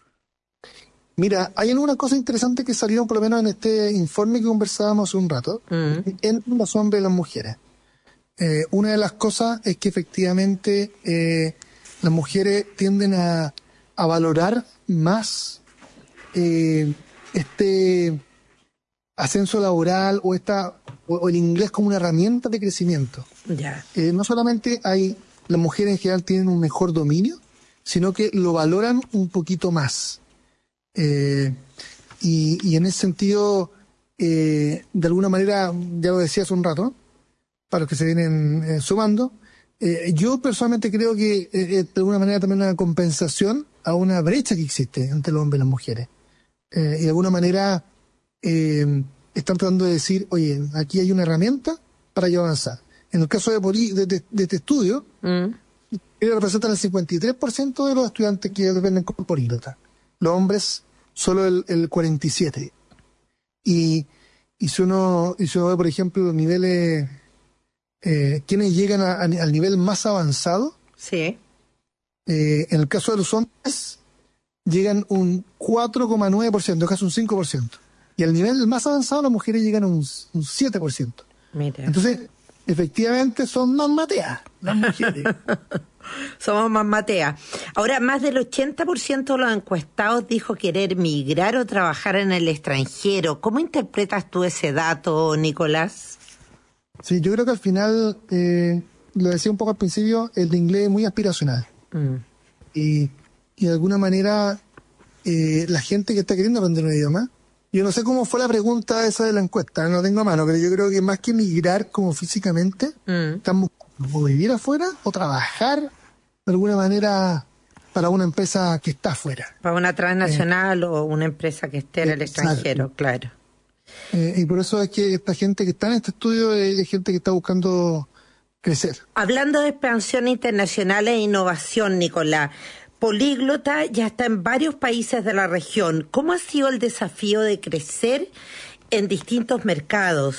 Mira, hay alguna cosa interesante que salieron por lo menos en este informe que conversábamos hace un rato, mm. en los hombres y las mujeres. Eh, una de las cosas es que efectivamente eh, las mujeres tienden a, a valorar más eh, este ascenso laboral o esta o, o el inglés como una herramienta de crecimiento. Yeah. Eh, no solamente hay las mujeres en general tienen un mejor dominio, sino que lo valoran un poquito más. Eh, y, y en ese sentido, eh, de alguna manera, ya lo decía hace un rato, para los que se vienen eh, sumando, eh, yo personalmente creo que eh, de alguna manera también una compensación a una brecha que existe entre los hombres y las mujeres. Eh, y de alguna manera eh, están tratando de decir, oye, aquí hay una herramienta para yo avanzar. En el caso de, Poli, de, de, de este estudio, mm. representan el cincuenta y tres por ciento de los estudiantes que dependen con Políglota. Los hombres, solo el, el cuarenta y siete por ciento. Y, y si uno, y si uno ve, por ejemplo, los niveles, eh, quienes llegan a, a, al nivel más avanzado, sí. eh, en el caso de los hombres, llegan un cuatro coma nueve por ciento, casi un cinco por ciento. Y al nivel más avanzado las mujeres llegan a un, un siete por ciento. Mira. Entonces, efectivamente son más mateas las mujeres. Somos más mateas. Ahora, más del ochenta por ciento de los encuestados dijo querer migrar o trabajar en el extranjero. ¿Cómo interpretas tú ese dato, Nicolás? Sí, yo creo que al final, eh, lo decía un poco al principio, el inglés es muy aspiracional. Mm. Y, y de alguna manera, eh, la gente que está queriendo aprender un idioma, yo no sé cómo fue la pregunta esa de la encuesta, no tengo a mano, pero yo creo que más que migrar como físicamente, mm. están buscando o vivir afuera o trabajar de alguna manera para una empresa que está afuera. Para una transnacional eh, o una empresa que esté en el extranjero, claro. Eh, y por eso es que esta gente que está en este estudio es, es gente que está buscando crecer. Hablando de expansión internacional e innovación, Nicolás, Políglota ya está en varios países de la región. ¿Cómo ha sido el desafío de crecer en distintos mercados?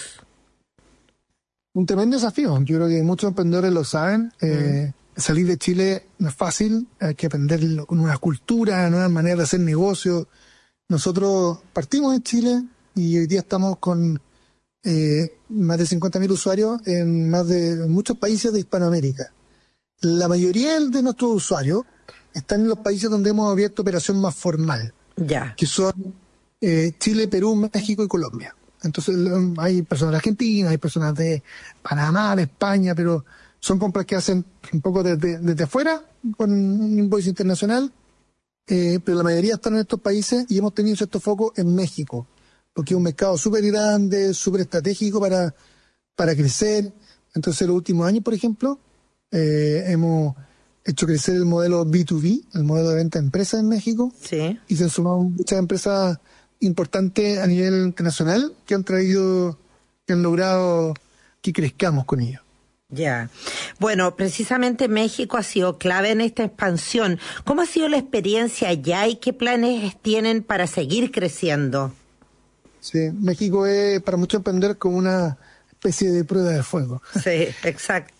Un tremendo desafío. Yo creo que muchos emprendedores lo saben. Eh, mm. Salir de Chile no es fácil. Hay que aprender nuevas culturas, nuevas maneras de hacer negocios. Nosotros partimos de Chile y hoy día estamos con eh, más de cincuenta mil usuarios en más de en muchos países de Hispanoamérica. La mayoría de nuestros usuarios están en los países donde hemos abierto operación más formal, ya. que son eh, Chile, Perú, México y Colombia. Entonces hay personas de Argentina, hay personas de Panamá, de España, pero son compras que hacen un poco desde, desde afuera, con un invoice internacional, eh, pero la mayoría están en estos países y hemos tenido cierto foco en México, porque es un mercado súper grande, súper estratégico para, para crecer. Entonces en los últimos años, por ejemplo, eh, hemos hecho crecer el modelo B dos B, el modelo de venta a empresas en México, sí. Y se han sumado muchas empresas importantes a nivel internacional que han traído, que han logrado que crezcamos con ellos. Ya. Bueno, precisamente México ha sido clave en esta expansión. ¿Cómo ha sido la experiencia allá y qué planes tienen para seguir creciendo? Sí, México es para muchos emprendedores como una especie de prueba de fuego. Sí, exacto.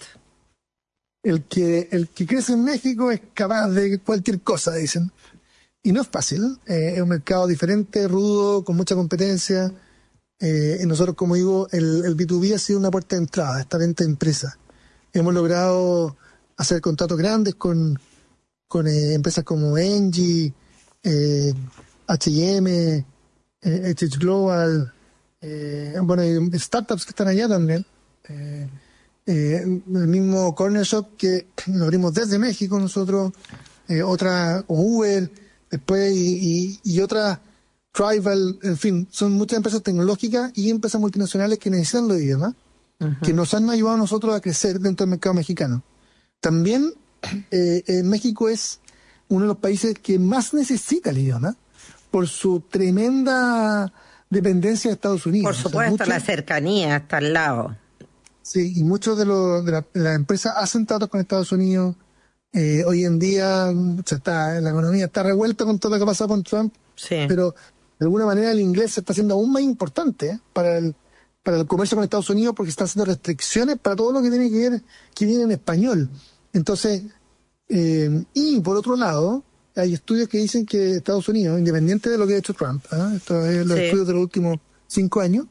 El que, el que crece en México es capaz de cualquier cosa, dicen. Y no es fácil, eh, es un mercado diferente, rudo, con mucha competencia. Eh, y nosotros, como digo, el, el B dos B ha sido una puerta de entrada, esta venta de empresas. Hemos logrado hacer contratos grandes con, con eh, empresas como Engie, eh, H y M, eh, H H Global, eh, bueno, y startups que están allá también. Eh, eh, el mismo Corner Shop que lo abrimos desde México nosotros, eh, otra, o Uber, después, y, y, y otra Tribal, en fin, son muchas empresas tecnológicas y empresas multinacionales que necesitan los idiomas, uh-huh. que nos han ayudado a nosotros a crecer dentro del mercado mexicano. También eh, eh, México es uno de los países que más necesita el idioma por su tremenda dependencia de Estados Unidos. Por supuesto, o sea, muchos, la cercanía está al lado. Sí, y muchos de, los, de, la, de las empresas hacen tratos con Estados Unidos. Eh, hoy en día o sea, está, la economía está revuelta con todo lo que ha pasado con Trump, sí. pero de alguna manera el inglés se está haciendo aún más importante ¿eh? para el para el comercio con Estados Unidos porque están haciendo restricciones para todo lo que tiene que ver que viene en español. Entonces, eh, y por otro lado, hay estudios que dicen que Estados Unidos, independiente de lo que ha hecho Trump, ¿eh? Esto es los sí. estudios de los últimos cinco años,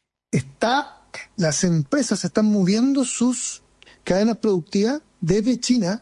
está, las empresas están moviendo sus cadenas productivas desde China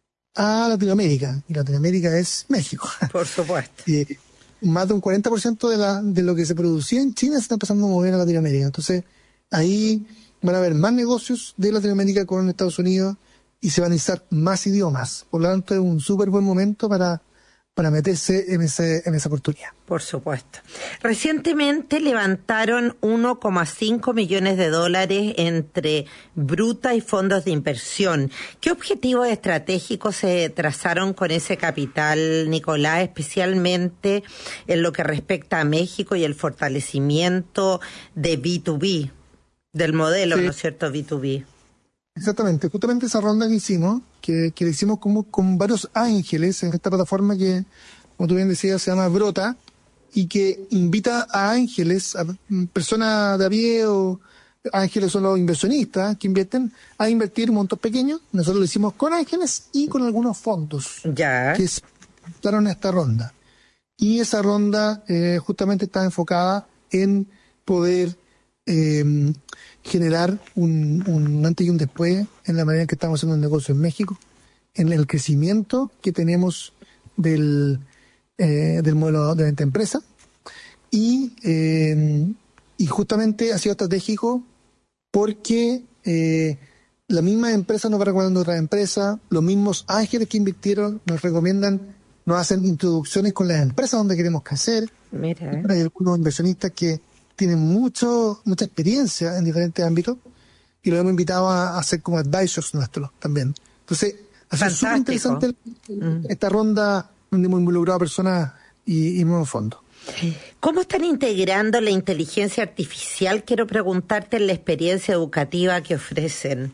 a Latinoamérica, y Latinoamérica es México. Por supuesto. y, más de un cuarenta por ciento de, la, de lo que se producía en China se está empezando a mover a Latinoamérica. Entonces, ahí van a haber más negocios de Latinoamérica con Estados Unidos y se van a necesitar más idiomas. Por lo tanto, es un súper buen momento para, para meterse en, ese, en esa oportunidad. Por supuesto. Recientemente levantaron uno coma cinco millones de dólares entre Bruta y fondos de inversión. ¿Qué objetivos estratégicos se trazaron con ese capital, Nicolás, especialmente en lo que respecta a México y el fortalecimiento de B dos B, del modelo, sí. ¿no es cierto?, B dos B. Exactamente, justamente esa ronda que hicimos, que, que la hicimos como con varios ángeles en esta plataforma que, como tú bien decías, se llama Brota, y que invita a ángeles, a personas de a pie o ángeles son los inversionistas que invierten a invertir montos pequeños. Nosotros lo hicimos con ángeles y con algunos fondos ya. que daron esta ronda. Y esa ronda eh, justamente está enfocada en poder eh, generar un, un antes y un después en la manera en que estamos haciendo el negocio en México, en el crecimiento que tenemos del, eh, del modelo de venta empresa. Y, eh, y justamente ha sido estratégico porque eh, la misma empresa nos va recomendando otra empresa, los mismos ángeles que invirtieron nos recomiendan, nos hacen introducciones con las empresas donde queremos crecer. Mira, eh. Hay algunos inversionistas que tienen mucho mucha experiencia en diferentes ámbitos y los hemos invitado a, a ser como advisors nuestros también. Entonces, ha sido súper interesante mm. esta ronda donde hemos involucrado a personas y, y nuevos fondos. ¿Cómo están integrando la inteligencia artificial? Quiero preguntarte en la experiencia educativa que ofrecen.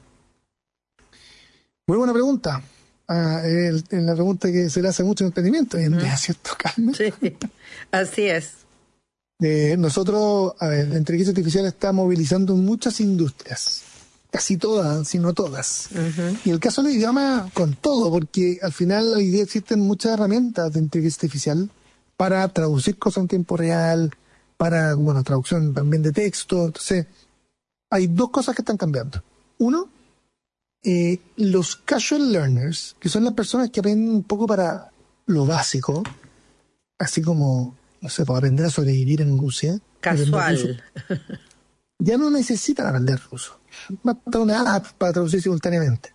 Muy buena pregunta. Ah, es la pregunta que se le hace mucho en emprendimiento, ¿es uh-huh. cierto, Carmen? Sí, así es. Eh, nosotros, a ver, la inteligencia artificial está movilizando muchas industrias, casi todas, si no todas. Uh-huh. Y el caso del idioma, con todo, porque al final hoy día existen muchas herramientas de inteligencia artificial para traducir cosas en tiempo real, para, bueno, traducción también de texto. Entonces, hay dos cosas que están cambiando. Uno, eh, los casual learners, que son las personas que aprenden un poco para lo básico, así como, no sé, para aprender a sobrevivir en Rusia. Casual. Ya no necesitan aprender ruso. Basta una app para traducir simultáneamente.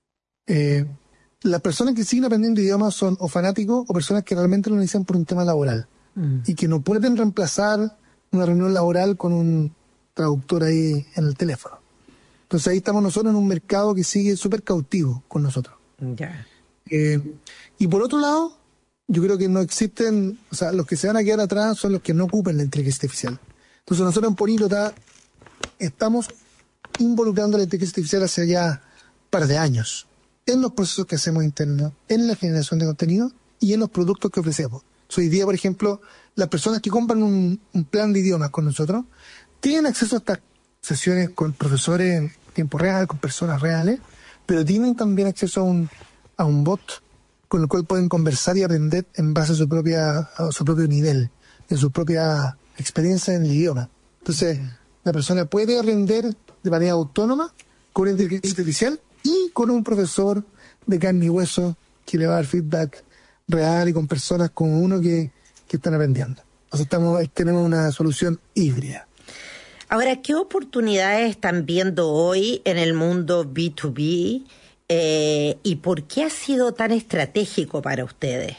Eh, las personas que siguen aprendiendo idiomas son o fanáticos o personas que realmente lo necesitan por un tema laboral mm. y que no pueden reemplazar una reunión laboral con un traductor ahí en el teléfono. Entonces ahí estamos nosotros en un mercado que sigue súper cautivo con nosotros. Yeah. Eh, y por otro lado, yo creo que no existen, o sea, los que se van a quedar atrás son los que no ocupen la inteligencia artificial. Entonces nosotros en Políglota estamos involucrando la inteligencia artificial hace ya un par de años en los procesos que hacemos internos, en la generación de contenido y en los productos que ofrecemos. Hoy día, por ejemplo, las personas que compran un, un plan de idiomas con nosotros tienen acceso a estas sesiones con profesores en tiempo real, con personas reales, pero tienen también acceso a un, a un bot con el cual pueden conversar y aprender en base a su propia a su propio nivel, en su propia experiencia en el idioma. Entonces, la persona puede aprender de manera autónoma con inteligencia artificial y con un profesor de carne y hueso que le va a dar feedback real y con personas como uno que, que están aprendiendo. O sea, estamos, tenemos una solución híbrida. Ahora, ¿qué oportunidades están viendo hoy en el mundo B dos B eh, y por qué ha sido tan estratégico para ustedes?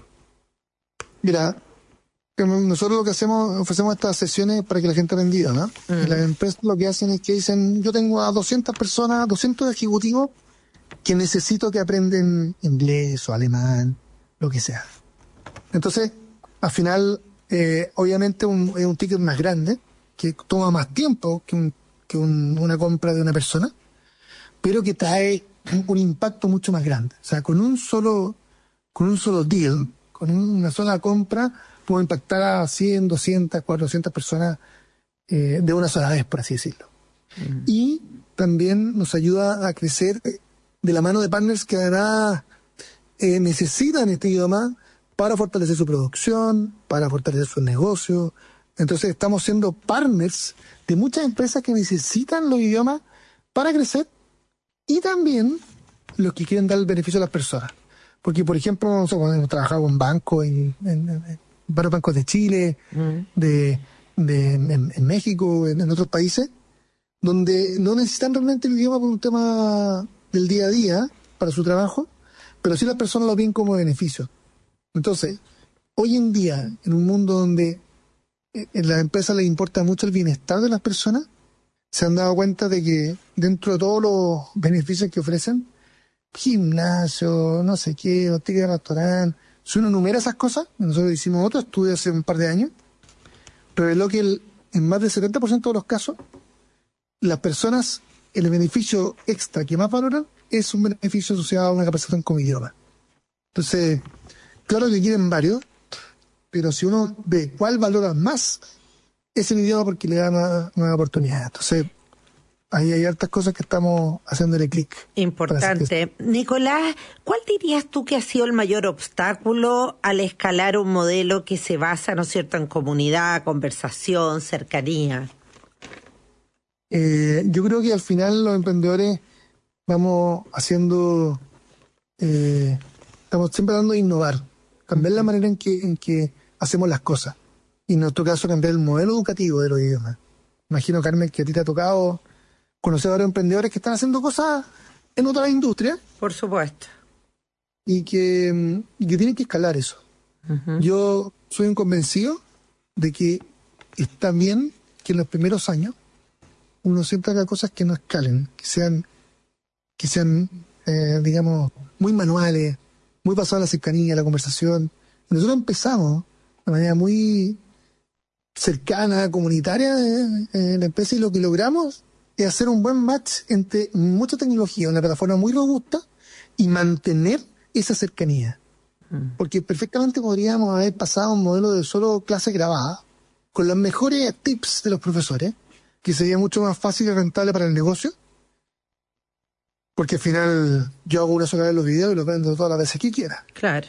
Mira, nosotros lo que hacemos, ofrecemos estas sesiones para que la gente aprenda, ¿no? Mm. Las empresas lo que hacen es que dicen, yo tengo a doscientas personas, doscientos ejecutivos que necesito que aprendan inglés o alemán, lo que sea. Entonces, al final, eh, obviamente un, es un ticket más grande, que toma más tiempo que, un, que un, una compra de una persona, pero que trae un, un impacto mucho más grande. O sea, con un solo, con un solo deal, con una sola compra, puedo impactar a cien, doscientas, cuatrocientas personas eh, de una sola vez, por así decirlo. Mm. Y también nos ayuda a crecer de la mano de partners que además eh, necesitan este idioma para fortalecer su producción, para fortalecer su negocio. Entonces estamos siendo partners de muchas empresas que necesitan los idiomas para crecer y también los que quieren dar el beneficio a las personas. Porque, por ejemplo, nosotros hemos trabajado con bancos, en, en, en varios bancos de Chile, mm. de, de en, en México, en, en otros países, donde no necesitan realmente el idioma por un tema del día a día para su trabajo, pero sí las personas lo ven como beneficio. Entonces, hoy en día, en un mundo donde a las empresas les importa mucho el bienestar de las personas, se han dado cuenta de que dentro de todos los beneficios que ofrecen, gimnasio, no sé qué, o ticket de restaurante, si uno enumera esas cosas, nosotros hicimos otro estudio hace un par de años, reveló que el, en más del setenta por ciento de los casos, las personas, el beneficio extra que más valoran es un beneficio asociado a una capacitación como idioma. Entonces, claro que quieren varios, pero si uno ve cuál valora más, es el idioma porque le da una, una oportunidad. Entonces, ahí hay hartas cosas que estamos haciéndole clic. Importante. Nicolás, ¿cuál dirías tú que ha sido el mayor obstáculo al escalar un modelo que se basa, ¿no es cierto?, en comunidad, conversación, cercanía? Eh, yo creo que al final los emprendedores vamos haciendo, eh, estamos siempre tratando de innovar, cambiar la manera en que, en que hacemos las cosas. Y en nuestro caso, cambiar el modelo educativo de los idiomas. Imagino, Carmen, que a ti te ha tocado conocer a varios emprendedores que están haciendo cosas en otras industrias. Por supuesto. Y que, y que tienen que escalar eso. Uh-huh. Yo soy un convencido de que está bien que en los primeros años uno siempre haga cosas que no escalen, que sean, que sean eh, digamos, muy manuales, muy basadas en la cercanía, la conversación. Nosotros empezamos de manera muy cercana, comunitaria en eh, la empresa, y lo que logramos es hacer un buen match entre mucha tecnología, una plataforma muy robusta, y mantener esa cercanía. Mm. Porque perfectamente podríamos haber pasado a un modelo de solo clase grabada, con los mejores tips de los profesores, que sería mucho más fácil y rentable para el negocio, porque al final yo hago una sola vez los videos y los vendo todas las veces que quiera. Claro.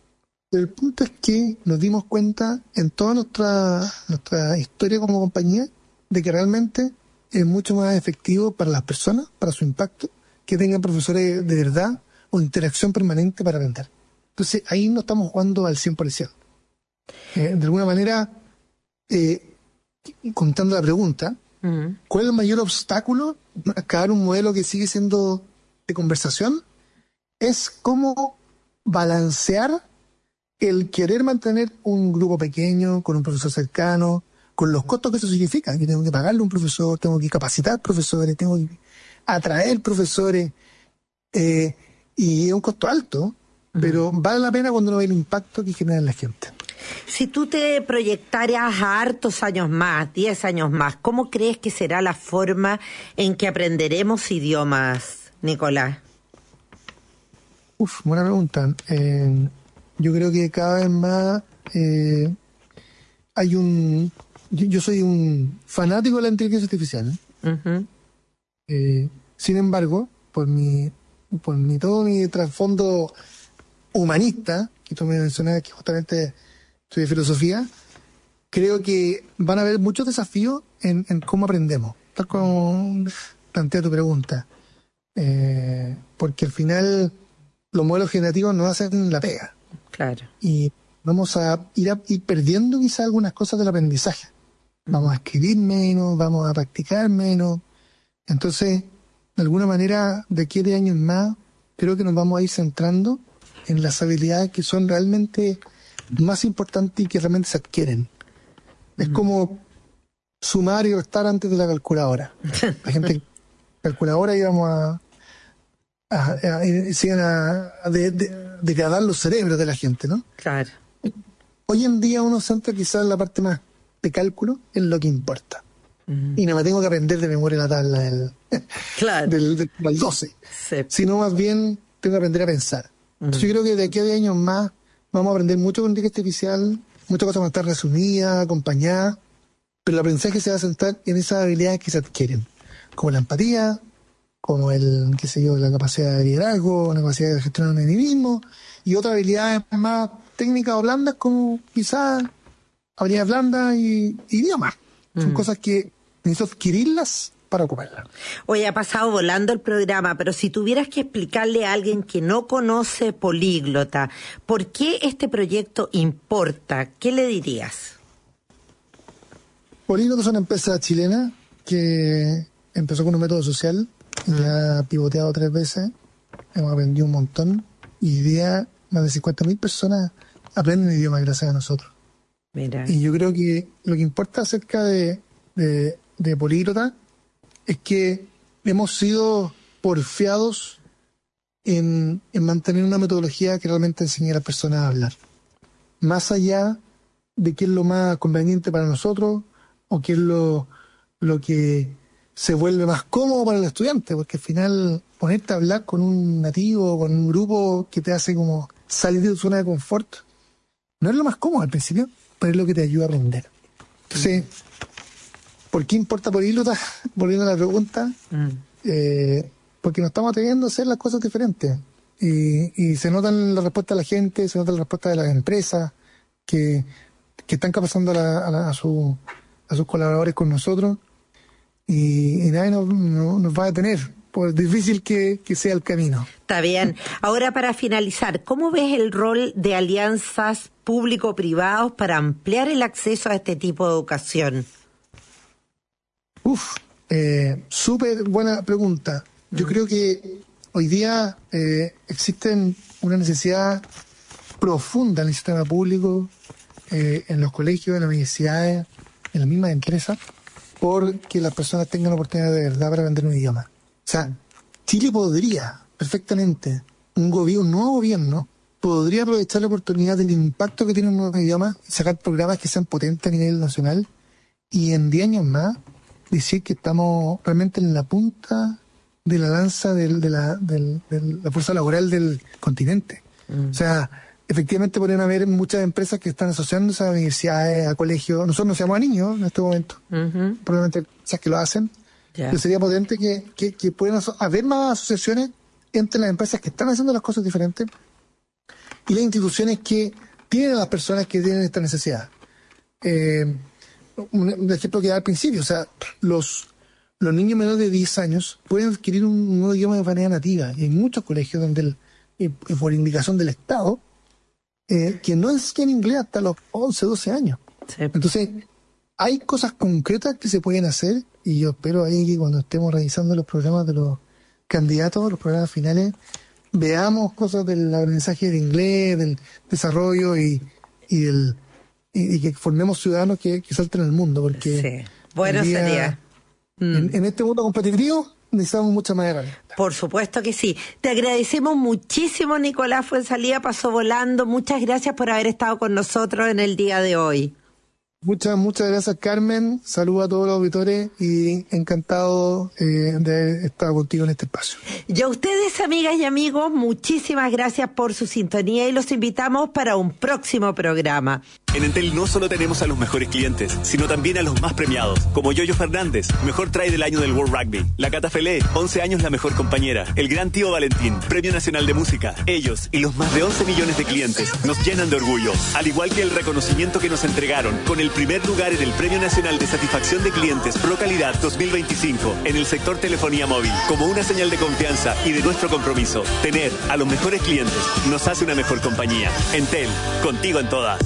El punto es que nos dimos cuenta en toda nuestra, nuestra historia como compañía de que realmente es mucho más efectivo para las personas, para su impacto, que tengan profesores de verdad o interacción permanente para aprender. Entonces ahí no estamos jugando al cien por ciento. Eh, de alguna manera, eh, contando la pregunta, uh-huh. ¿cuál es el mayor obstáculo a crear un modelo que sigue siendo de conversación? Es cómo balancear el querer mantener un grupo pequeño, con un profesor cercano, con los costos que eso significa, que tengo que pagarle a un profesor, tengo que capacitar profesores, tengo que atraer profesores, eh, y es un costo alto, uh-huh. pero vale la pena cuando uno ve el impacto que genera en la gente. Si tú te proyectaras a hartos años más, diez años más, ¿cómo crees que será la forma en que aprenderemos idiomas, Nicolás? Uf, buena pregunta. Eh, yo creo que cada vez más eh, hay un... Yo, yo soy un fanático de la inteligencia artificial. ¿eh? Uh-huh. Eh, sin embargo, por mi, por mi todo mi trasfondo humanista, que tú me mencionabas que justamente estudié filosofía, creo que van a haber muchos desafíos en, en cómo aprendemos, tal como plantea tu pregunta. Eh, porque al final los modelos generativos nos hacen la pega. Claro. Y vamos a ir, a ir perdiendo quizás algunas cosas del aprendizaje. Vamos a escribir menos, vamos a practicar menos. Entonces, de alguna manera, de aquí a diez años más, creo que nos vamos a ir centrando en las habilidades que son realmente más importantes y que realmente se adquieren. Es mm. como sumar y restar antes de la calculadora. La gente calculadora íbamos a a, a, a, a de, de, degradar los cerebros de la gente, ¿no? Claro. Hoy en día uno centra quizás en la parte más de cálculo, en lo que importa. Uh-huh. Y no me tengo que aprender de memoria la tabla del, claro. del, del, del doce, sí. sino más bien tengo que aprender a pensar. Uh-huh. Entonces yo creo que de aquí a diez años más vamos a aprender mucho con inteligencia artificial, muchas cosas van a estar resumidas, acompañadas, pero el aprendizaje se va a centrar en esas habilidades que se adquieren, como la empatía, como el, qué sé yo, la capacidad de liderazgo, la capacidad de gestionar un mismo, y otras habilidades más técnicas o blandas, como quizás habilidades blandas y, y idiomas. Mm. Son cosas que necesito adquirirlas para ocuparlas. Oye, ha pasado volando el programa, pero si tuvieras que explicarle a alguien que no conoce Políglota, ¿por qué este proyecto importa? ¿Qué le dirías? Políglota es una empresa chilena que empezó con un método social, ya ha pivoteado tres veces, hemos aprendido un montón, y hoy día más de cincuenta mil personas aprenden idiomas gracias a nosotros. Mira. Y yo creo que lo que importa acerca de, de, de Políglota es que hemos sido porfiados en, en mantener una metodología que realmente enseñe a las personas a hablar. Más allá de qué es lo más conveniente para nosotros o qué es lo, lo que se vuelve más cómodo para el estudiante, porque al final ponerte a hablar con un nativo, con un grupo que te hace como salir de tu zona de confort, No es lo más cómodo al principio, pero es lo que te ayuda a aprender. Entonces, ¿por qué importa políglota? Volviendo a la pregunta, mm. eh, porque nos estamos atreviendo a hacer las cosas diferentes. Y, y se notan la respuesta de la gente, se nota la respuesta de las empresas que, que están capacitando a, la, a, la, a, su, a sus colaboradores con nosotros. Y, y nadie nos, no, nos va a detener, por difícil que, que sea el camino. Está bien. Ahora, para finalizar, ¿cómo ves el rol de alianzas público-privados para ampliar el acceso a este tipo de educación? Uf, eh, súper buena pregunta. Yo mm. creo que hoy día eh, existe una necesidad profunda en el sistema público, eh, en los colegios, en las universidades, en las mismas empresas, porque las personas tengan la oportunidad de verdad para aprender un idioma. O sea, Chile podría perfectamente, un gobierno, un nuevo gobierno, podría aprovechar la oportunidad del impacto que tiene un nuevo idioma y sacar programas que sean potentes a nivel nacional y en diez años más decir que estamos realmente en la punta de la lanza del, de, la, del, de la fuerza laboral del continente. Mm. O sea, efectivamente podrían haber muchas empresas que están asociándose a universidades, a colegios. Nosotros no seamos a niños en este momento. Uh-huh. Probablemente esas que lo hacen. Yeah. Pero sería potente que, que, que puedan haber más asociaciones entre las empresas que están haciendo las cosas diferentes y las instituciones que tienen a las personas que tienen esta necesidad. Eh, un, un ejemplo que da al principio, o sea, los, los niños menores de diez años pueden adquirir un nuevo idioma de manera nativa. Y hay muchos colegios donde, el, y, y por indicación del Estado, eh, que no enseñan inglés hasta los once, doce años. Sí. Entonces, hay cosas concretas que se pueden hacer y yo espero ahí que cuando estemos revisando los programas de los candidatos, los programas finales, veamos cosas del aprendizaje del inglés, del desarrollo y, y, del, y, y que formemos ciudadanos que, que salten al mundo. Porque sí. Bueno día, sería. En, mm. en este mundo competitivo necesitamos mucha más herramientas. Por supuesto que sí. Te agradecemos muchísimo, Nicolás Fuenzalida, pasó volando. Muchas gracias por haber estado con nosotros en el día de hoy. Muchas, muchas gracias, Carmen. Saludos a todos los auditores y encantado eh, de estar contigo en este espacio. Y a ustedes, amigas y amigos, muchísimas gracias por su sintonía y los invitamos para un próximo programa. En Entel no solo tenemos a los mejores clientes, sino también a los más premiados, como Yoyo Fernández, mejor try del año del World Rugby, la Cata Felé, once años la mejor compañera, el gran tío Valentín, Premio Nacional de Música. Ellos y los más de once millones de clientes nos llenan de orgullo, al igual que el reconocimiento que nos entregaron con el primer lugar en el Premio Nacional de Satisfacción de Clientes Pro Calidad dos mil veinticinco en el sector telefonía móvil, como una señal de confianza y de nuestro compromiso. Tener a los mejores clientes nos hace una mejor compañía. Entel, contigo en todas.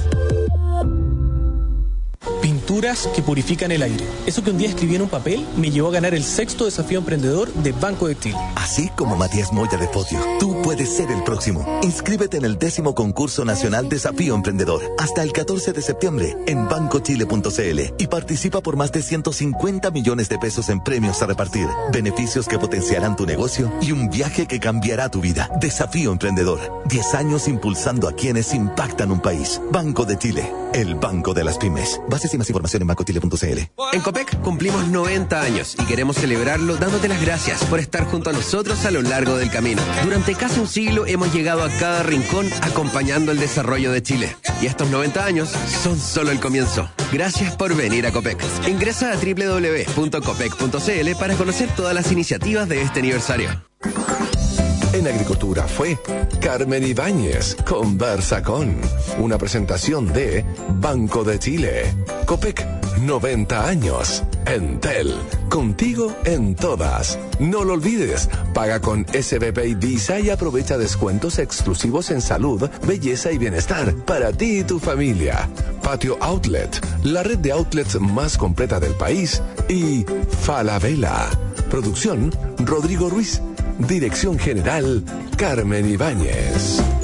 Pinturas que purifican el aire. Eso que un día escribí en un papel me llevó a ganar el sexto desafío emprendedor de Banco de Chile. Así como Matías Moya de Podio, tú puedes ser el próximo. Inscríbete en el décimo concurso nacional Desafío Emprendedor hasta el catorce de septiembre en banco chile punto c l y participa por más de ciento cincuenta millones de pesos en premios a repartir, beneficios que potenciarán tu negocio y un viaje que cambiará tu vida. Desafío Emprendedor. diez años impulsando a quienes impactan un país. Banco de Chile, el banco de las pymes. Bases y más información en banco chile punto c l. En Copec cumplimos noventa años y queremos celebrarlo dándote las gracias por estar junto a nosotros a lo largo del camino. Durante casi un siglo hemos llegado a cada rincón acompañando el desarrollo de Chile. Y estos noventa años son solo el comienzo. Gracias por venir a Copec. Ingresa a doble u doble u doble u punto copec punto c l para conocer todas las iniciativas de este aniversario. En Agricultura fue Carmen Ibáñez, Conversa con, una presentación de Banco de Chile. Copec, noventa años. Entel, contigo en todas. No lo olvides, paga con S B P y Visa y aprovecha descuentos exclusivos en salud, belleza y bienestar para ti y tu familia. Patio Outlet, la red de outlets más completa del país. Y Falabella. Producción, Rodrigo Ruiz. Dirección General, Carmen Ibáñez.